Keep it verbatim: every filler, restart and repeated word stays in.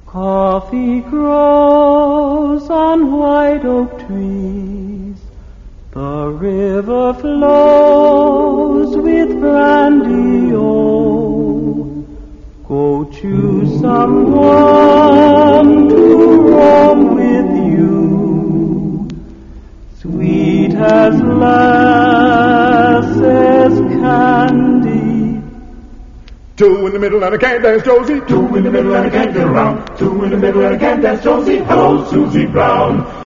Coffee grows on white oak trees. The river flows with brandy, oh. Go choose someone to roam with you, sweet as lasses candy. Two in the middle and I can't dance Josie. Two in the middle and I can't get around. Two in the middle and I can't dance Josie. Hello, Susie Brown.